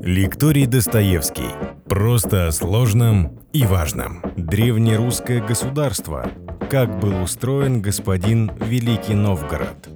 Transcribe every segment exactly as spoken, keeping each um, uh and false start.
Лекторий Достоевский. Просто о сложном и важном. Древнерусское государство. Как был устроен господин Великий Новгород.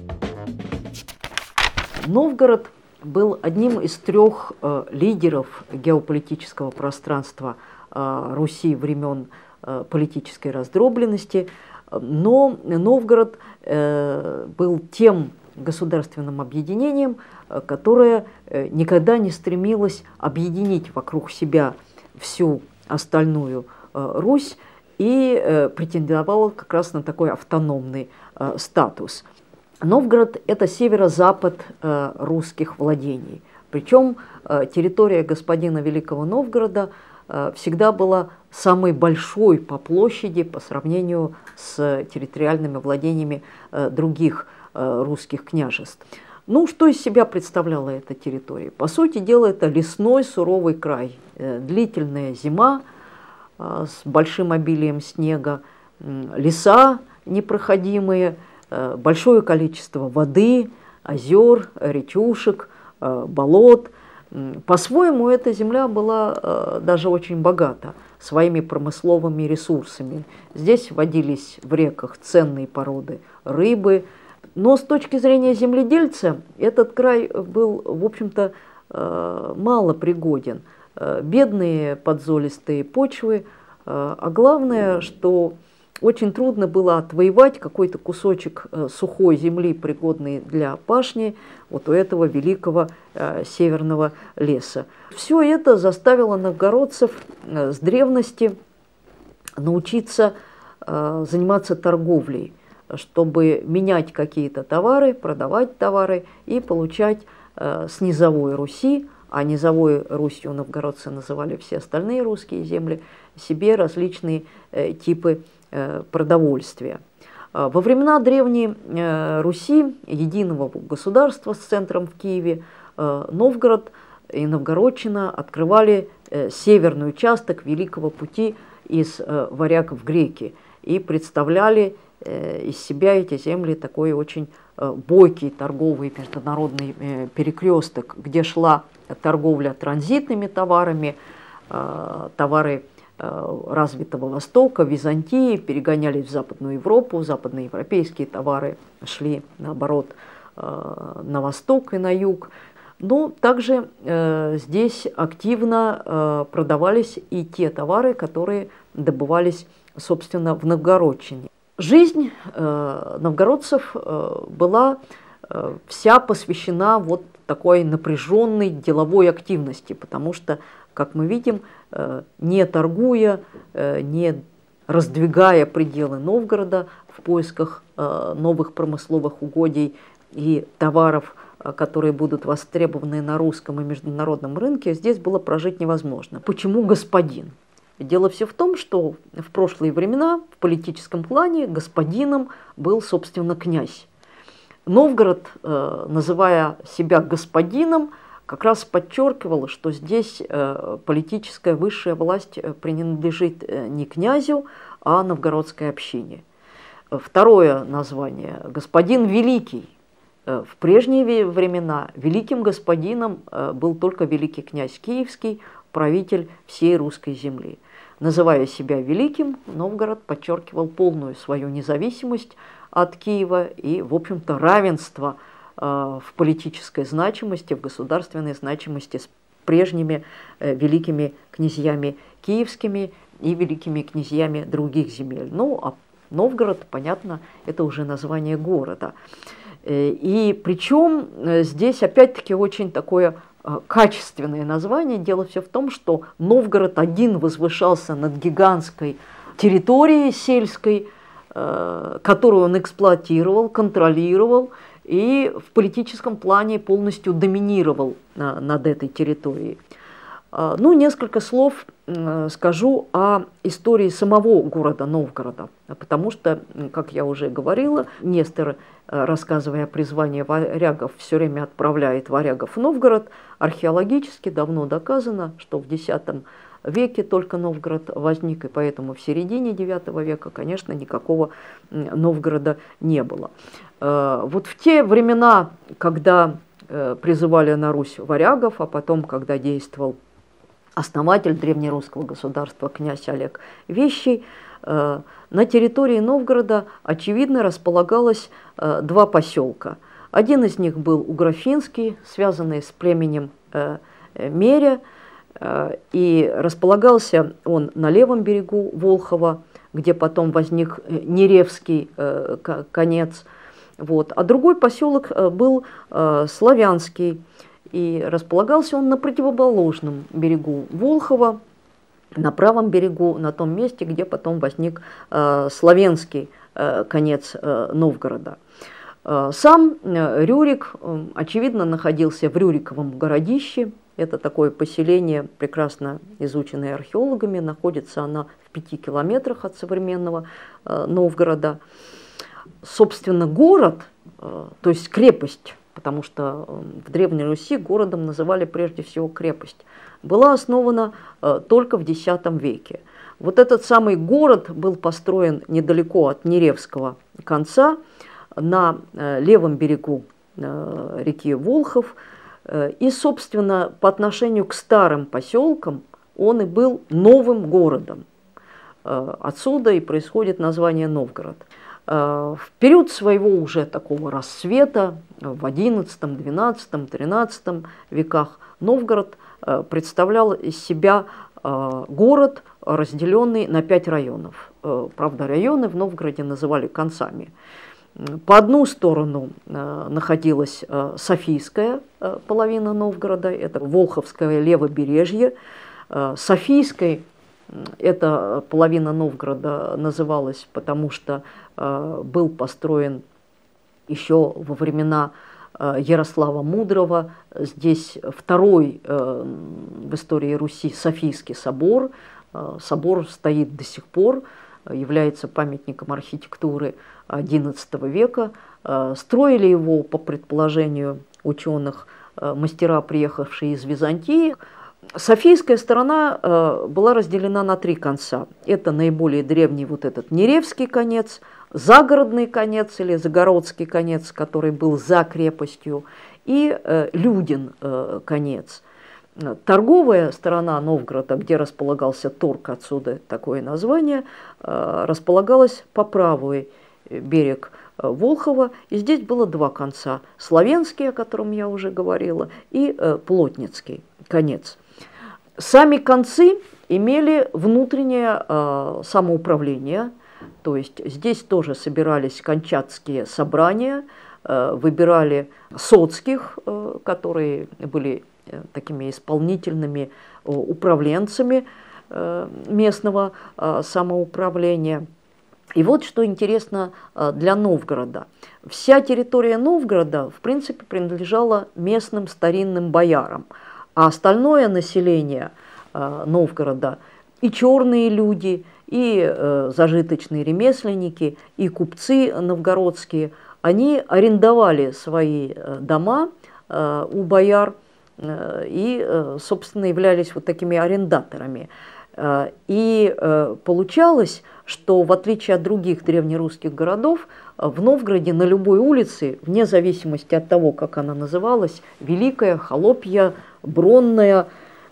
Новгород был одним из трех э, лидеров геополитического пространства э, Руси времен э, политической раздробленности, но Новгород э, был тем государственным объединением, э, которое э, никогда не стремилось объединить вокруг себя всю остальную э, Русь и э, претендовало как раз на такой автономный э, статус. Новгород – это северо-запад э, русских владений. Причем э, территория господина Великого Новгорода э, всегда была самой большой по площади по сравнению с территориальными владениями э, других э, русских княжеств. Ну, что из себя представляла эта территория? По сути дела, это лесной суровый край, э, длительная зима э, с большим обилием снега, э, леса непроходимые, большое количество воды, озер, речушек, болот. По-своему, эта земля была даже очень богата своими промысловыми ресурсами. Здесь водились в реках ценные породы рыбы. Но с точки зрения земледельца этот край был, в общем-то, мало пригоден. Бедные подзолистые почвы, а главное, что очень трудно было отвоевать какой-то кусочек сухой земли, пригодный для пашни, вот у этого великого э, северного леса. Все это заставило новгородцев э, с древности научиться э, заниматься торговлей, чтобы менять какие-то товары, продавать товары и получать э, с низовой Руси, а низовой Русью новгородцы называли все остальные русские земли, себе различные э, типы продовольствия. Во времена Древней Руси, единого государства с центром в Киеве, Новгород и Новгородчина открывали северный участок Великого пути из Варяг в Греки и представляли из себя эти земли такой очень бойкий торговый международный перекресток, где шла торговля транзитными товарами, товары развитого Востока, Византии, перегонялись в Западную Европу, западноевропейские товары шли, наоборот, на восток и на юг. Но также э, здесь активно э, продавались и те товары, которые добывались, собственно, в Новгородчине. Жизнь э, новгородцев э, была э, вся посвящена вот такой напряженной деловой активности, потому что, как мы видим, не торгуя, не раздвигая пределы Новгорода в поисках новых промысловых угодий и товаров, которые будут востребованы на русском и международном рынке, здесь было прожить невозможно. Почему господин? Дело все в том, что в прошлые времена в политическом плане господином был, собственно, князь. Новгород, называя себя господином, как раз подчеркивал, что здесь политическая высшая власть принадлежит не князю, а новгородской общине. Второе название – господин Великий. В прежние времена великим господином был только великий князь Киевский, правитель всей русской земли. Называя себя великим, Новгород подчеркивал полную свою независимость от Киева и, в общем-то, равенство в политической значимости, в государственной значимости с прежними э, великими князьями киевскими и великими князьями других земель. Ну, а Новгород, понятно, это уже название города. Э, и причем э, здесь опять-таки очень такое э, качественное название. Дело все в том, что Новгород один возвышался над гигантской территорией сельской, э, которую он эксплуатировал, контролировал, и в политическом плане полностью доминировал а, над этой территорией. А, ну, несколько слов а, скажу о истории самого города Новгорода, потому что, как я уже говорила, Нестор, а, рассказывая о призвании варягов, все время отправляет варягов в Новгород. Археологически давно доказано, что в десятом веке только Новгород возник, и поэтому в середине девятого века, конечно, никакого Новгорода не было. Вот в те времена, когда призывали на Русь варягов, а потом, когда действовал основатель древнерусского государства князь Олег Вещий, на территории Новгорода, очевидно, располагалось два поселка. Один из них был Уграфинский, связанный с племенем Меря, и располагался он на левом берегу Волхова, где потом возник Неревский конец. Вот. А другой поселок был Славянский, и располагался он на противоположном берегу Волхова, на правом берегу, на том месте, где потом возник славянский конец Новгорода. Сам Рюрик, очевидно, находился в Рюриковом городище. Это такое поселение, прекрасно изученное археологами, находится оно в пяти километрах от современного Новгорода. Собственно, город, то есть крепость, потому что в Древней Руси городом называли прежде всего крепость, была основана только в десятом веке. Вот этот самый город был построен недалеко от Неревского конца, на левом берегу реки Волхов, и, собственно, по отношению к старым поселкам он и был новым городом. Отсюда и происходит название Новгород. В период своего уже такого расцвета в одиннадцатом, двенадцатом, тринадцатом веках Новгород представлял из себя город, разделенный на пять районов. Правда, районы в Новгороде называли концами. По одну сторону находилась Софийская половина Новгорода, это Волховское левобережье. Софийской эта половина Новгорода называлась, потому что был построен еще во времена Ярослава Мудрого. Здесь второй в истории Руси Софийский собор. Собор стоит до сих пор, является памятником архитектуры одиннадцатого века. Строили его, по предположению ученых, мастера, приехавшие из Византии. Софийская сторона была разделена на три конца. Это наиболее древний вот этот Неревский конец, загородный конец или загородский конец, который был за крепостью, и Людин конец. Торговая сторона Новгорода, где располагался торг, отсюда такое название, располагалась по правый берег Волхова, и здесь было два конца: Славянский, о котором я уже говорила, и Плотницкий конец. Сами концы имели внутреннее самоуправление, то есть здесь тоже собирались кончатские собрания, выбирали соцких, которые были такими исполнительными управленцами местного самоуправления. И вот что интересно для Новгорода. Вся территория Новгорода, в принципе, принадлежала местным старинным боярам, а остальное население Новгорода, и черные люди, и зажиточные ремесленники, и купцы новгородские, они арендовали свои дома у бояр и, собственно, являлись вот такими арендаторами. И получалось, что в отличие от других древнерусских городов, в Новгороде на любой улице, вне зависимости от того, как она называлась, Великая, Холопья, Бронная,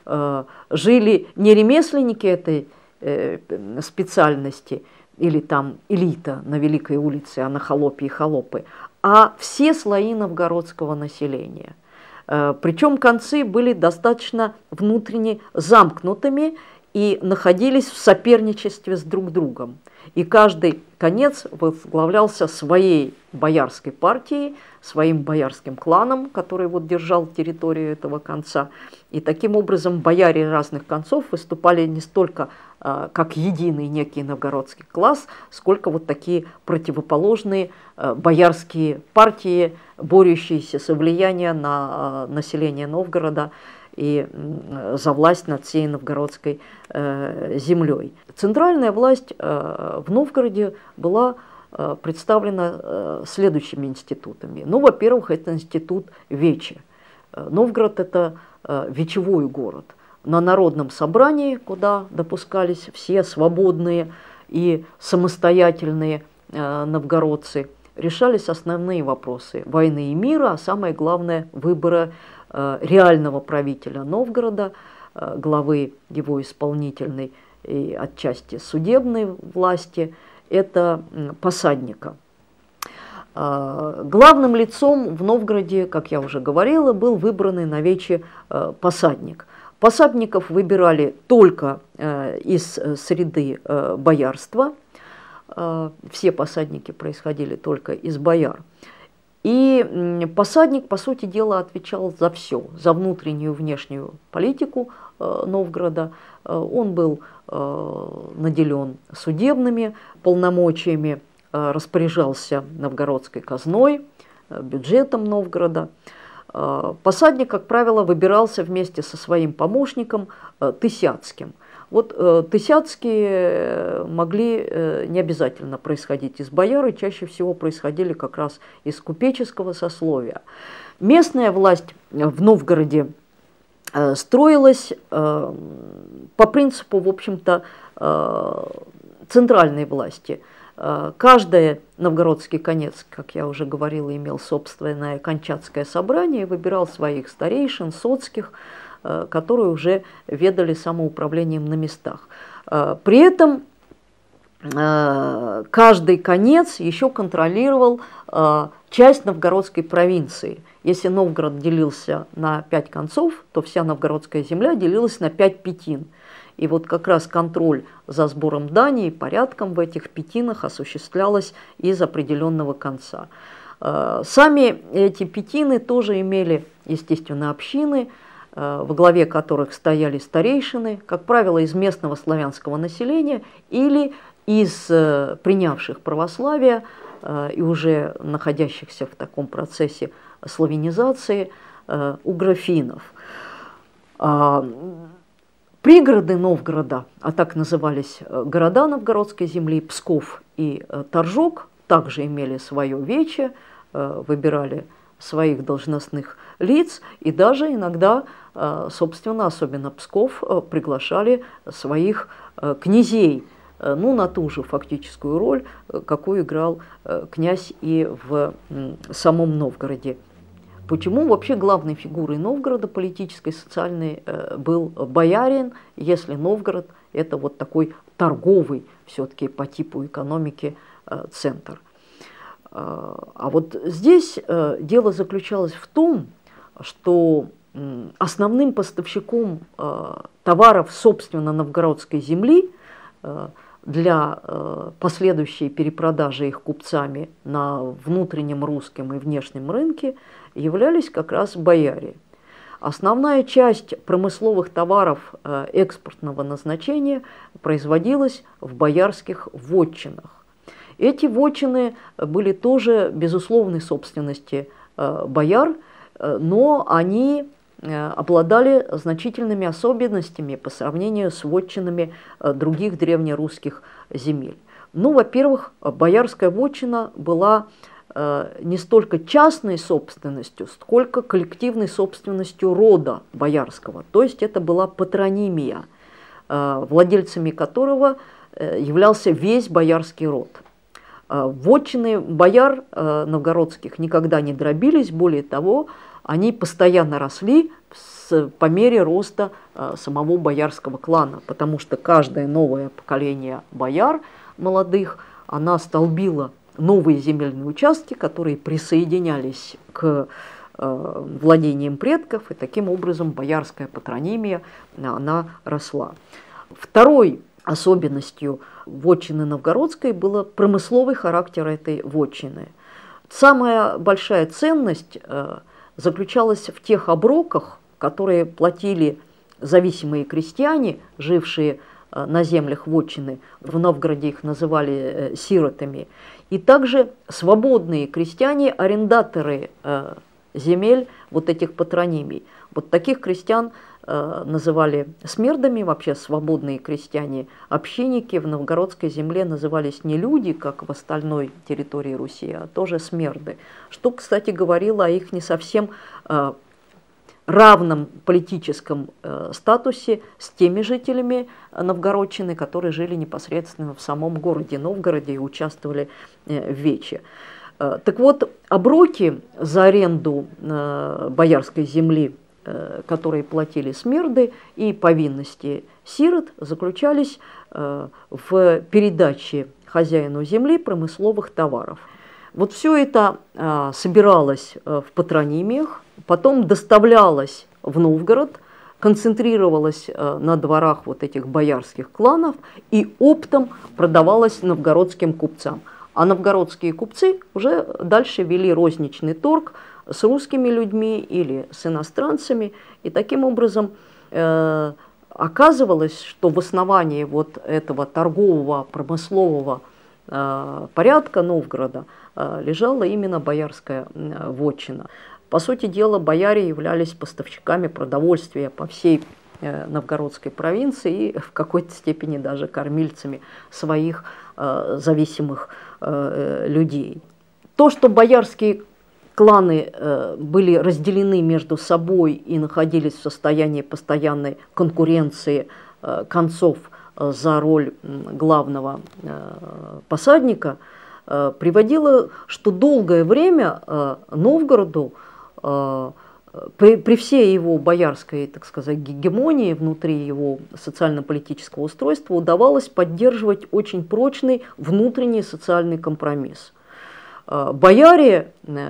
жили не ремесленники этой специальности или там элита на Великой улице, а на Холопье и Холопы, а все слои новгородского населения. Причем концы были достаточно внутренне замкнутыми и находились в соперничестве с друг другом. И каждый конец возглавлялся своей боярской партией, своим боярским кланом, который вот держал территорию этого конца. И таким образом бояре разных концов выступали не столько э, как единый некий новгородский класс, сколько вот такие противоположные э, боярские партии, борющиеся за влияние на э, население Новгорода и за власть над всей новгородской э, землей. Центральная власть э, в Новгороде была э, представлена э, следующими институтами. Ну, во-первых, это институт Вечи. Новгород – это э, вечевой город. На народном собрании, куда допускались все свободные и самостоятельные э, новгородцы, решались основные вопросы войны и мира, а самое главное – выбора э, реального правителя Новгорода, э, главы его исполнительной и отчасти судебной власти – это э, посадника. Э, главным лицом в Новгороде, как я уже говорила, был выбранный на вече э, посадник. Посадников выбирали только э, из среды э, боярства. Э, все посадники происходили только из бояр. И э, посадник, по сути дела, отвечал за все, за внутреннюю и внешнюю политику э, Новгорода. Э, он был э, наделен судебными полномочиями, э, распоряжался новгородской казной, э, бюджетом Новгорода. Посадник, как правило, выбирался вместе со своим помощником Тысяцким. Вот Тысяцкие могли не обязательно происходить из бояр, и чаще всего происходили как раз из купеческого сословия. Местная власть в Новгороде строилась по принципу, в общем-то, центральной власти. Каждый новгородский конец, как я уже говорила, имел собственное камчатское собрание и выбирал своих старейшин, соцких, которые уже ведали самоуправлением на местах. При этом каждый конец еще контролировал часть новгородской провинции. Если Новгород делился на пять концов, то вся новгородская земля делилась на пять пятин. И вот как раз контроль за сбором дани и порядком в этих пятинах осуществлялось из определенного конца. Сами эти пятины тоже имели, естественно, общины, во главе которых стояли старейшины, как правило, из местного славянского населения или из принявших православие и уже находящихся в таком процессе славянизации угрофинов. Пригороды Новгорода, а так назывались города новгородской земли, Псков и Торжок, также имели свое вече, выбирали своих должностных лиц и даже иногда, собственно, особенно Псков, приглашали своих князей, ну, на ту же фактическую роль, какую играл князь и в самом Новгороде. Почему вообще главной фигурой Новгорода, политической, социальной, был боярин, если Новгород – это вот такой торговый, все-таки по типу экономики, центр? А вот здесь дело заключалось в том, что основным поставщиком товаров, собственно, новгородской земли для последующей перепродажи их купцами на внутреннем русском и внешнем рынке являлись как раз бояре. Основная часть промысловых товаров экспортного назначения производилась в боярских вотчинах. Эти вотчины были тоже безусловной собственности бояр, но они обладали значительными особенностями по сравнению с вотчинами других древнерусских земель. Ну, во-первых, боярская вотчина была не столько частной собственностью, сколько коллективной собственностью рода боярского. То есть это была патронимия, владельцами которого являлся весь боярский род. Вотчины бояр новгородских никогда не дробились, более того, они постоянно росли с, по мере роста самого боярского клана, потому что каждое новое поколение бояр молодых, она столбила новые земельные участки, которые присоединялись к э, владениям предков, и таким образом боярская патронимия, она росла. Второй особенностью вотчины новгородской было промысловый характер этой вотчины. Самая большая ценность э, заключалась в тех оброках, которые платили зависимые крестьяне, жившие на землях вотчины, в Новгороде их называли сиротами, и также свободные крестьяне, арендаторы земель вот этих патронимий. Вот таких крестьян называли смердами, вообще свободные крестьяне, общинники в новгородской земле назывались не люди, как в остальной территории Руси, а тоже смерды, что, кстати, говорило о их не совсем равном политическом э, статусе с теми жителями Новгородчины, которые жили непосредственно в самом городе Новгороде и участвовали э, в вече. Так вот, оброки за аренду боярской земли, которые платили смерды, и повинности сирот заключались в передаче хозяину земли промысловых товаров. Вот все это собиралось в патронимиях, потом доставлялось в Новгород, концентрировалось на дворах вот этих боярских кланов и оптом продавалось новгородским купцам. А новгородские купцы уже дальше вели розничный торг с русскими людьми или с иностранцами. И таким образом э, оказывалось, что в основании вот этого торгового, промыслового э, порядка Новгорода э, лежала именно боярская э, вотчина. По сути дела, бояре являлись поставщиками продовольствия по всей э, новгородской провинции и в какой-то степени даже кормильцами своих э, зависимых э, людей. То, что боярские кланы э, были разделены между собой и находились в состоянии постоянной конкуренции э, концов э, за роль главного э, посадника, э, приводило, что долгое время э, Новгороду При, при всей его боярской, так сказать, гегемонии внутри его социально-политического устройства удавалось поддерживать очень прочный внутренний социальный компромисс. Бояре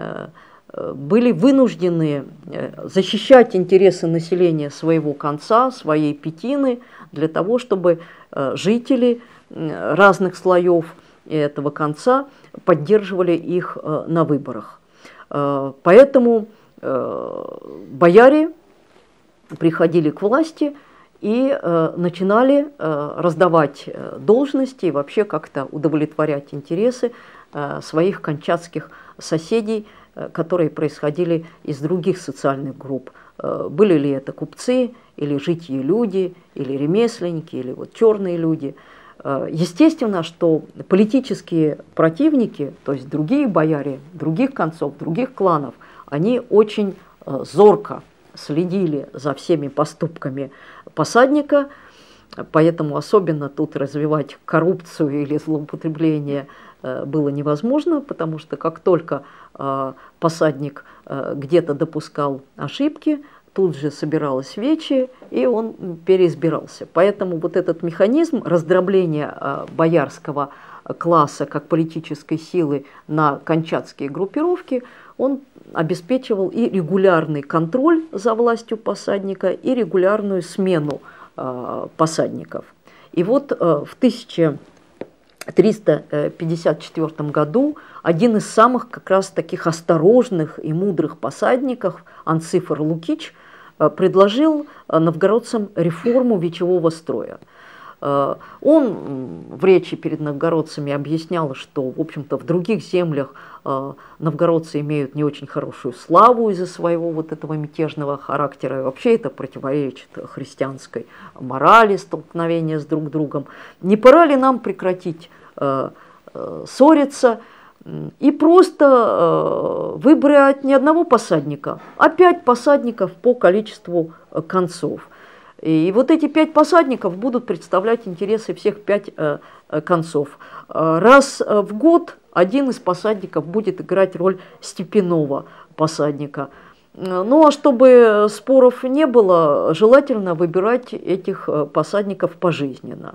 были вынуждены защищать интересы населения своего конца, своей пятины, для того, чтобы жители разных слоев этого конца поддерживали их на выборах. Поэтому бояре приходили к власти и э, начинали э, раздавать должности и вообще как-то удовлетворять интересы э, своих камчатских соседей, э, которые происходили из других социальных групп. Э, были ли это купцы, или житьи люди, или ремесленники, или вот черные люди. Э, естественно, что политические противники, то есть другие бояре, других концов, других кланов, они очень э, зорко следили за всеми поступками посадника, поэтому особенно тут развивать коррупцию или злоупотребление э, было невозможно, потому что как только э, посадник э, где-то допускал ошибки, тут же собиралось вече, и он переизбирался. Поэтому вот этот механизм раздробления э, боярского класса как политической силы на камчатские группировки, он обеспечивал и регулярный контроль за властью посадника, и регулярную смену э, посадников. И вот э, в тысяча триста пятьдесят четвёртом году один из самых как раз таких осторожных и мудрых посадников, Анцифор Лукич, э, предложил новгородцам реформу вечевого строя. Он в речи перед новгородцами объяснял, что, в общем-то, в других землях новгородцы имеют не очень хорошую славу из-за своего вот этого мятежного характера, и вообще это противоречит христианской морали, столкновения с друг другом. Не пора ли нам прекратить ссориться и просто выбрать не одного посадника, а пять посадников по количеству концов? И вот эти пять посадников будут представлять интересы всех пять э, концов. Раз в год один из посадников будет играть роль степенного посадника. Ну а чтобы споров не было, желательно выбирать этих посадников пожизненно.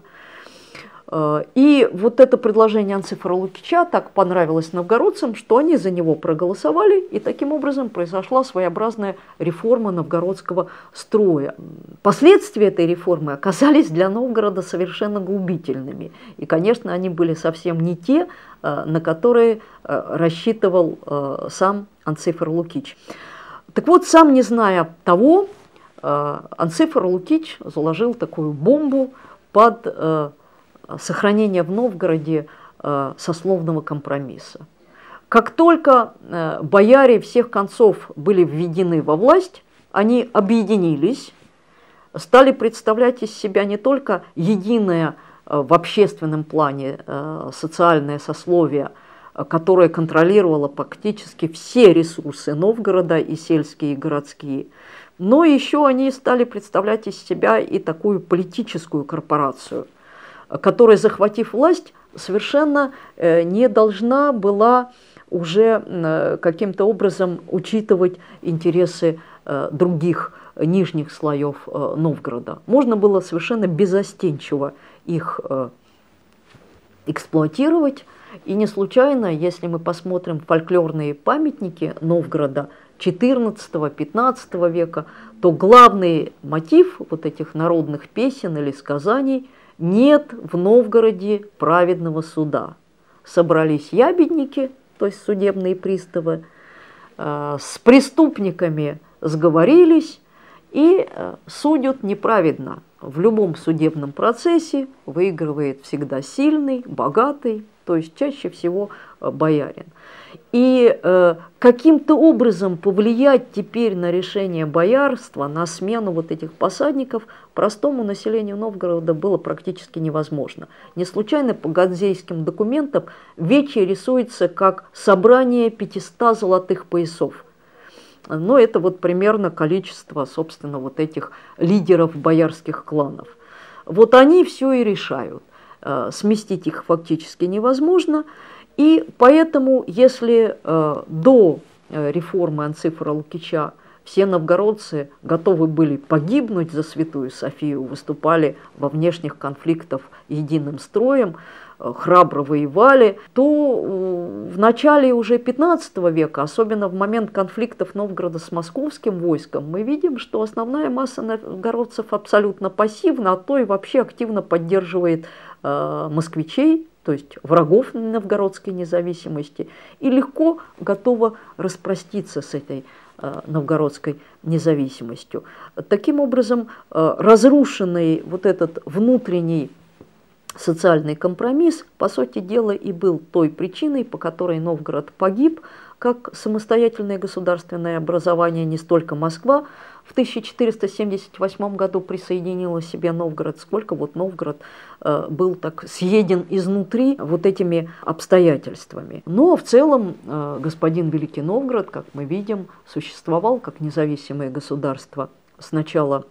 И вот это предложение Анцифора Лукича так понравилось новгородцам, что они за него проголосовали, и таким образом произошла своеобразная реформа новгородского строя. Последствия этой реформы оказались для Новгорода совершенно губительными. И, конечно, они были совсем не те, на которые рассчитывал сам Анцифор Лукич. Так вот, сам не зная того, Анцифор Лукич заложил такую бомбу под сохранение в Новгороде э, сословного компромисса. Как только э, бояре всех концов были введены во власть, они объединились, стали представлять из себя не только единое э, в общественном плане э, социальное сословие, э, которое контролировало практически все ресурсы Новгорода, и сельские, и городские, но еще они стали представлять из себя и такую политическую корпорацию, которая, захватив власть, совершенно не должна была уже каким-то образом учитывать интересы других нижних слоев Новгорода. Можно было совершенно безостенчиво их эксплуатировать. И не случайно, если мы посмотрим фольклорные памятники Новгорода четырнадцатого-пятнадцатого века, то главный мотив вот этих народных песен или сказаний – «Нет в Новгороде праведного суда». Собрались ябедники, то есть судебные приставы, с преступниками сговорились и судят неправедно. В любом судебном процессе выигрывает всегда сильный, богатый, то есть чаще всего боярин. И э, каким-то образом повлиять теперь на решение боярства, на смену вот этих посадников, простому населению Новгорода было практически невозможно. Не случайно по ганзейским документам вече рисуется как собрание пятисот золотых поясов. Но это вот примерно количество, собственно, вот этих лидеров боярских кланов. Вот они все и решают. Сместить их фактически невозможно. И поэтому, если э, до реформы Анцифора Лукича все новгородцы готовы были погибнуть за Святую Софию, выступали во внешних конфликтах единым строем, э, храбро воевали, то э, в начале уже пятнадцатого века, особенно в момент конфликтов Новгорода с московским войском, мы видим, что основная масса новгородцев абсолютно пассивна, а то и вообще активно поддерживает э, москвичей, то есть врагов новгородской независимости, и легко готова распроститься с этой э, новгородской независимостью. Таким образом, э, разрушенный вот этот внутренний социальный компромисс, по сути дела, и был той причиной, по которой Новгород погиб, как самостоятельное государственное образование. Не столько Москва в тысяча четыреста семьдесят восьмом году присоединила себе Новгород, сколько вот Новгород э, был так съеден изнутри вот этими обстоятельствами. Но в целом э, господин Великий Новгород, как мы видим, существовал как независимое государство с начала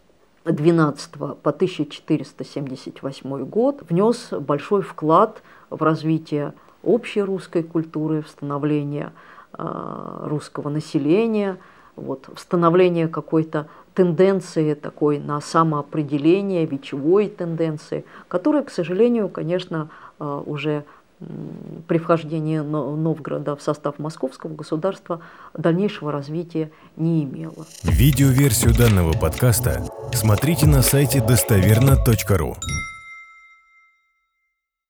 двенадцатого по тысяча четыреста семьдесят восьмой год, внес большой вклад в развитие общей русской культуры, в становление э, русского населения, вот, в становление какой-то тенденции такой на самоопределение, вечевой тенденции, которая, к сожалению, конечно, э, уже при вхождении Новгорода в состав московского государства дальнейшего развития не имела. Видеоверсию данного подкаста смотрите на сайте достоверно точка ру.